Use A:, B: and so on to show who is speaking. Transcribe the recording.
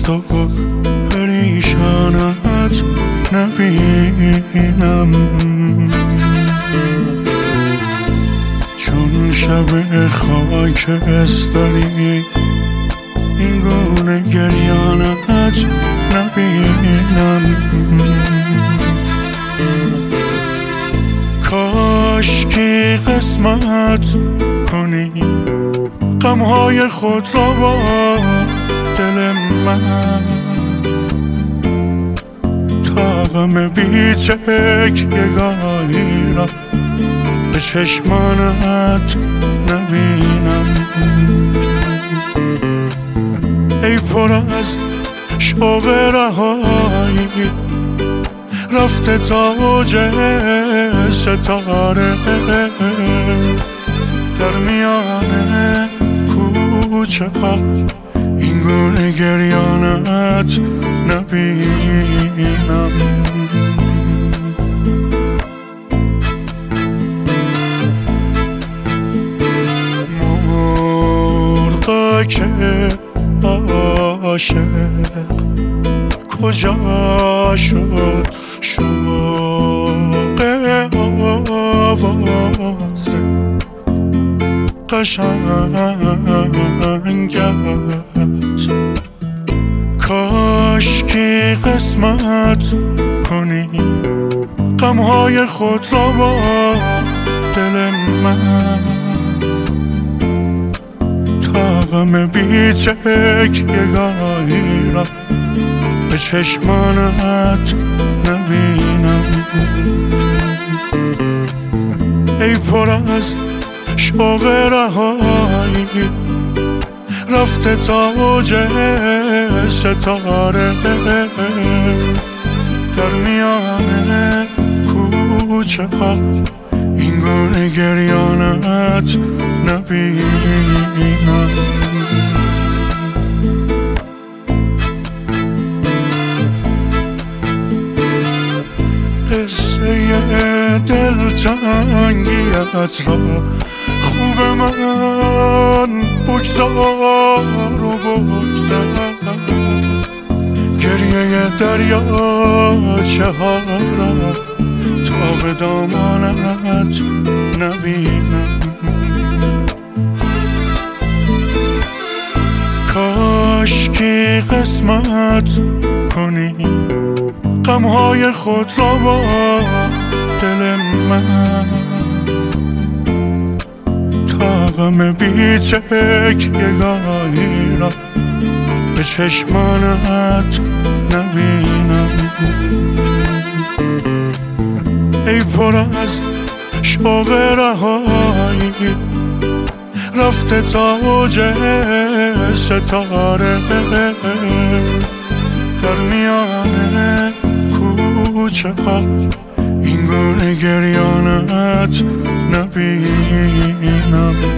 A: و پریشانت نبینم، چون شب خاکستری این گونه گریانت نبینم. کاش که قسمت کنی غمهای خود را با دل من، تا غم بی تک یگاهی را به چشمانت نبینم. ای پر از شوق رهایی رفته تاج ستاره، در میان کوچه ها این گونه گریانت نبینم. مرغا که عاشق کجا شد، شوق آواز قشنگت. کاش که قسمت کنی غمهای خود را با دل من، تا غم بی تک یگاهی را به چشمانت نبینم. ای پر از شوق رهایی رفته تاج ستاره، در میان کوچه ها این گونه گریانت نبینم. قصه دلتنگیت را خوب من بگذار و بگذر، گریه دریاچه ها را تا به دامانت نبینم. کاش که قسمت کنی غمهای خود را با دل من، تا غم بی تک یگاهی را به چشمانت نبینم. ای پر از شوق رهایی رفته تاج ستاره، در میان کوچه ها این گونه گریانت نبینم.